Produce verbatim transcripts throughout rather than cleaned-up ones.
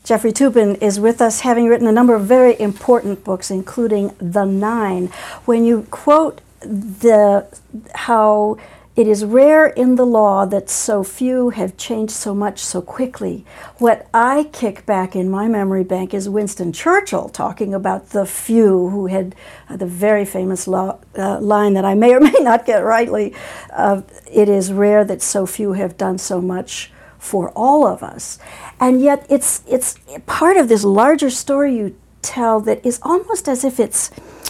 Jeffrey Toobin is with us, having written a number of very important books, including The Nine. When you quote the how it is rare in the law that so few have changed so much so quickly, what I kick back in my memory bank is Winston Churchill talking about the few who had uh, the very famous law, uh, line that I may or may not get rightly, uh, it is rare that so few have done so much for all of us. And yet it's it's part of this larger story you tell that is almost as if it's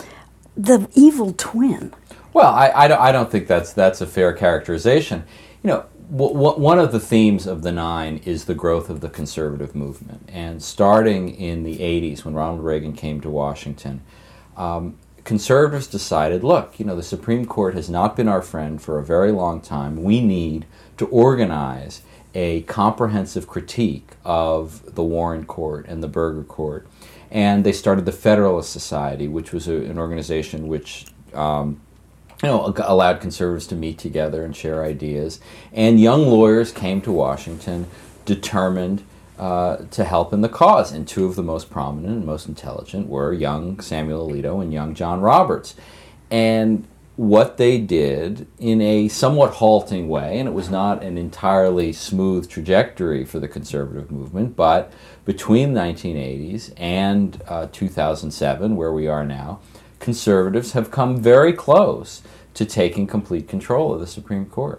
the evil twin. Well, I, I, don't, I don't think that's that's a fair characterization. You know, w- w- one of the themes of the Nine is the growth of the conservative movement. And starting in the eighties, when Ronald Reagan came to Washington, um, conservatives decided, look, you know, the Supreme Court has not been our friend for a very long time. We need to organize a comprehensive critique of the Warren Court and the Burger Court. And they started the Federalist Society, which was a, an organization which um, you know, allowed conservatives to meet together and share ideas. And young lawyers came to Washington determined uh, to help in the cause. And two of the most prominent and most intelligent were young Samuel Alito and young John Roberts. And what they did in a somewhat halting way, and it was not an entirely smooth trajectory for the conservative movement, but between the nineteen eighties and uh, two thousand seven, where we are now, conservatives have come very close to taking complete control of the Supreme Court.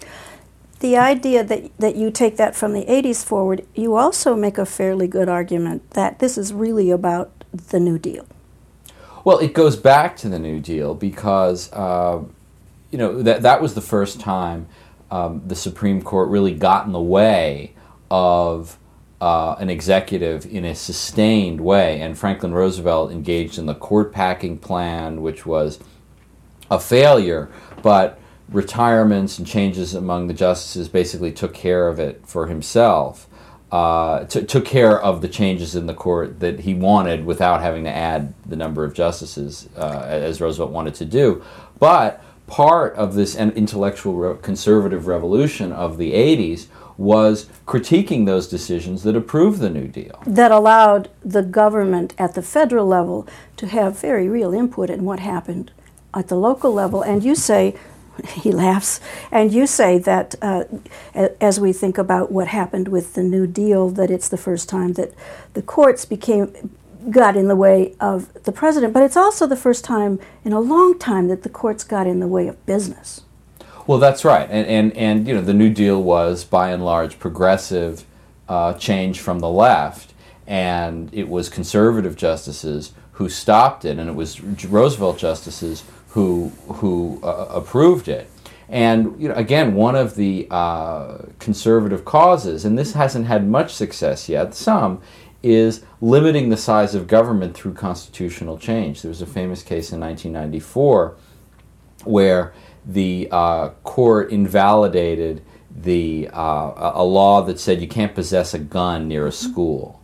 The idea that, that you take that from the eighties forward, you also make a fairly good argument that this is really about the New Deal. Well, it goes back to the New Deal because, uh, you know, that that was the first time um, the Supreme Court really got in the way of uh, an executive in a sustained way. And Franklin Roosevelt engaged in the court packing plan, which was a failure, but retirements and changes among the justices basically took care of it for himself. Uh, t- took care of the changes in the court that he wanted without having to add the number of justices, uh, as Roosevelt wanted to do. But part of this intellectual re- conservative revolution of the eighties was critiquing those decisions that approved the New Deal. That allowed the government at the federal level to have very real input in what happened at the local level. And you say, he laughs, and you say that uh, as we think about what happened with the New Deal, that it's the first time that the courts became got in the way of the president, but it's also the first time in a long time that the courts got in the way of business. Well, that's right, and and, and you know, the New Deal was by and large progressive uh, change from the left, and it was conservative justices who stopped it, and it was Roosevelt justices who who uh, approved it. And you know, again, one of the uh, conservative causes, and this hasn't had much success yet, some, is limiting the size of government through constitutional change. There was a famous case in nineteen ninety-four where the uh, court invalidated the uh, a law that said you can't possess a gun near a school.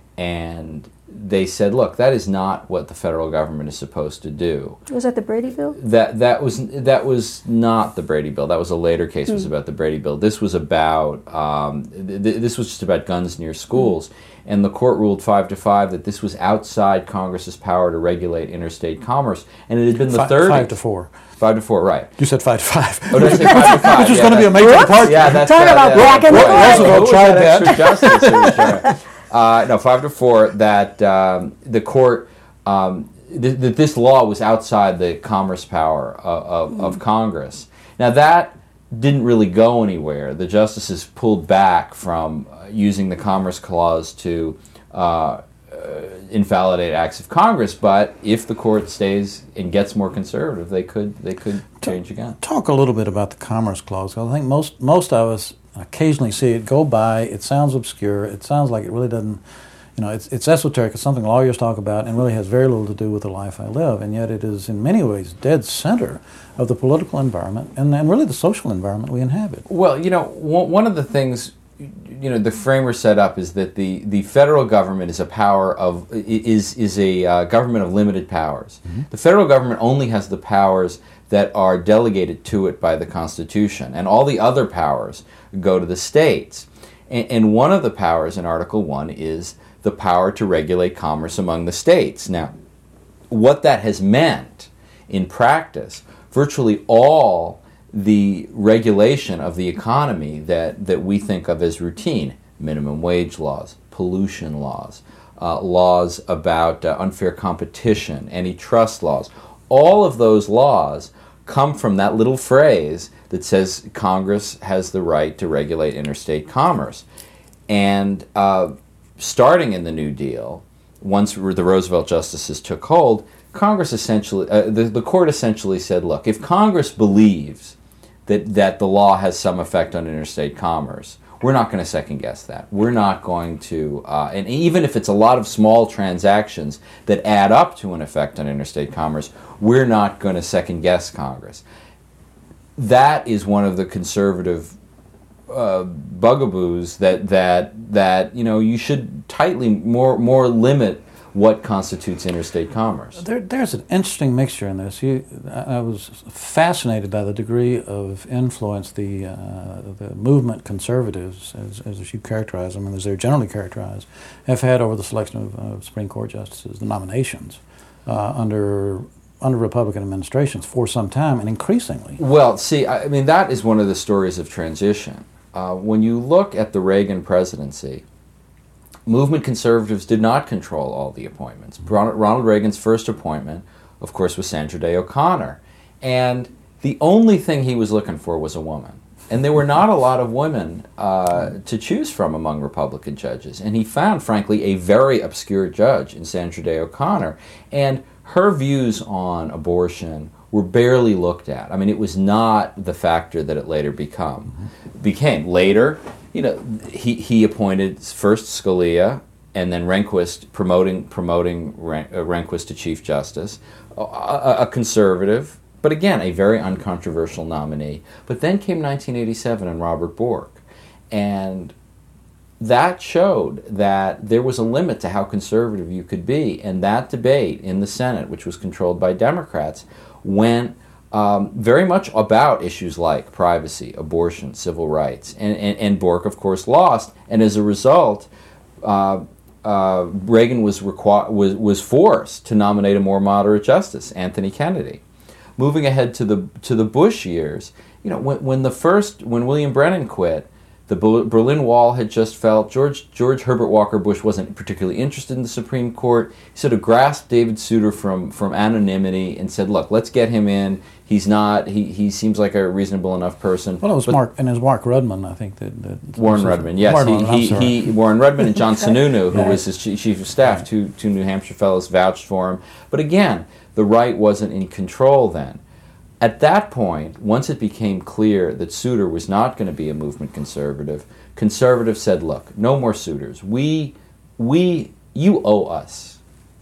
And they said, look, that is not what the federal government is supposed to do. Was that the Brady Bill? That that was that was not the Brady Bill. That was a later case. It was mm. about the Brady Bill. This was about um, th- this was just about guns near schools. Mm. And the court ruled five to five that this was outside Congress's power to regulate interstate commerce. And it had been the five, thirties. Five to four. Five to four, right. You said five to five. Oh, did I say five to five? Which was yeah, going to be a major departure. Yeah, that's Talk uh, about yeah, black and white. Roosevelt tried that. Extra justice. It was, uh, uh, no, five to four, that um, the court, um, th- that this law was outside the commerce power of, of, mm. of Congress. Now, that didn't really go anywhere. The justices pulled back from uh, using the Commerce Clause to uh, uh, invalidate acts of Congress, but if the court stays and gets more conservative, they could they could change again. Talk a little bit about the Commerce Clause. I think most most of us occasionally see it go by. It sounds obscure. It sounds like it really doesn't, you know, it's it's esoteric. It's something lawyers talk about and really has very little to do with the life I live. And yet it is in many ways dead center of the political environment and, and really the social environment we inhabit. Well, you know, one of the things, you know, the framer set up is that the, the federal government is a power of is is a uh, government of limited powers. Mm-hmm. The federal government only has the powers that are delegated to it by the Constitution, and all the other powers go to the states. And, and one of the powers in Article One is the power to regulate commerce among the states. Now, what that has meant in practice, virtually all the regulation of the economy that, that we think of as routine, minimum wage laws, pollution laws, uh, laws about uh, unfair competition, antitrust laws, all of those laws come from that little phrase that says Congress has the right to regulate interstate commerce. And uh, starting in the New Deal, once the Roosevelt justices took hold, Congress essentially, uh, the, the court essentially said, look, if Congress believes that, that the law has some effect on interstate commerce, we're not going to second guess that. We're not going to, uh, and even if it's a lot of small transactions that add up to an effect on interstate commerce, we're not going to second guess Congress. That is one of the conservative uh, bugaboos that that that you know you should tightly more more limit what constitutes interstate commerce. There, there's an interesting mixture in this. You, I was fascinated by the degree of influence the uh, the movement conservatives, as, as you characterize them, and as they're generally characterized, have had over the selection of uh, Supreme Court justices, the nominations uh, under under Republican administrations for some time, and increasingly. Well, see, I mean, that is one of the stories of transition. Uh, when you look at the Reagan presidency, movement conservatives did not control all the appointments. Ronald Reagan's first appointment, of course, was Sandra Day O'Connor. And the only thing he was looking for was a woman. And there were not a lot of women uh, to choose from among Republican judges. And he found, frankly, a very obscure judge in Sandra Day O'Connor. And her views on abortion were barely looked at. I mean, it was not the factor that it later become, mm-hmm. became. Later, you know, he, he appointed first Scalia and then Rehnquist, promoting promoting Ren, uh, Rehnquist to Chief Justice, a, a, a conservative, but again, a very uncontroversial nominee. But then came nineteen eighty-seven and Robert Bork. And that showed that there was a limit to how conservative you could be. And that debate in the Senate, which was controlled by Democrats, went Um, very much about issues like privacy, abortion, civil rights. And, and, and Bork, of course, lost. And as a result, uh, uh, Reagan was, requ- was, was forced to nominate a more moderate justice, Anthony Kennedy. Moving ahead to the to the Bush years, you know, when, when the first, when William Brennan quit, the Berlin Wall had just felt George George Herbert Walker Bush wasn't particularly interested in the Supreme Court. He sort of grasped David Souter from, from anonymity and said, "Look, let's get him in. He's not. He, he seems like a reasonable enough person." Well, it was but Mark and it was Mark Rudman, I think that, that Warren Rudman. Yes, Warren he, Rudman, he, he Warren Rudman and John Sununu, who Right. was his chief, chief of staff, Right. two two New Hampshire fellows vouched for him. But again, the right wasn't in control then. At that point, once it became clear that Souter was not going to be a movement conservative, conservatives said, "Look, no more Souters. We, we, you owe us,"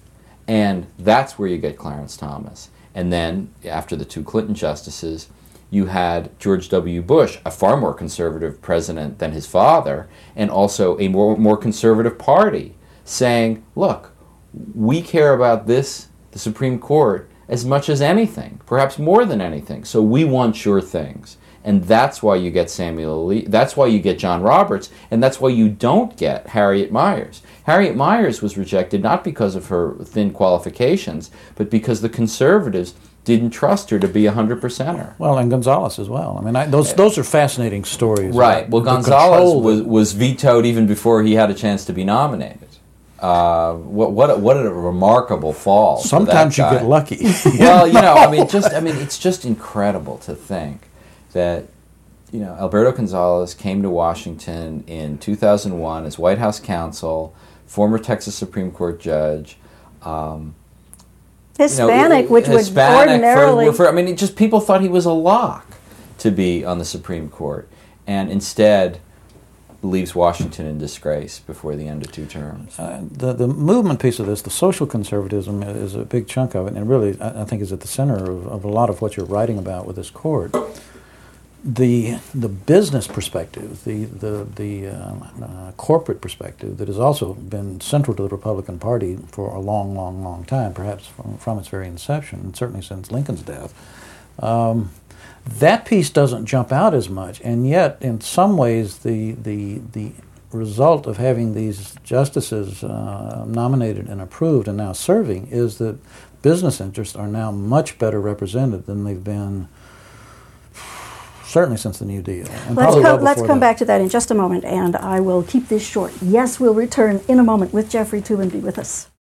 and that's where you get Clarence Thomas. And then, after the two Clinton justices, you had George W. Bush, a far more conservative president than his father, and also a more more conservative party, saying, "Look, we care about this, the Supreme Court, as much as anything, perhaps more than anything. So we want sure things." And that's why you get Samuel Lee, that's why you get John Roberts, and that's why you don't get Harriet Miers. Harriet Miers was rejected not because of her thin qualifications, but because the conservatives didn't trust her to be a hundred percenter. Well, and Gonzalez as well. I mean, I, those those are fascinating stories. Right. Well, The Gonzalez control was, that- was vetoed even before he had a chance to be nominated. Uh, what what a, what a remarkable fall. for that Sometimes you guy. get lucky. Well, you know, I mean, just I mean, it's just incredible to think that, you know, Alberto Gonzalez came to Washington in two thousand one as White House counsel, former Texas Supreme Court judge. Um, Hispanic, you know, which Hispanic would ordinarily... For, for, I mean, it just people thought he was a lock to be on the Supreme Court, and instead leaves Washington in disgrace before the end of two terms. Uh, the the movement piece of this, the social conservatism, is a big chunk of it, and really, I, I think, is at the center of, of a lot of what you're writing about with this court. The the business perspective, the the the uh, uh, corporate perspective that has also been central to the Republican Party for a long, long, long time, perhaps from, from its very inception, and certainly since Lincoln's death. Um, that piece doesn't jump out as much, and yet, in some ways, the the the result of having these justices uh, nominated and approved and now serving is that business interests are now much better represented than they've been certainly since the New Deal. And let's well come, let's come that. back to that in just a moment, and I will keep this short. Yes, we'll return in a moment with Jeffrey Toobin. Be with us.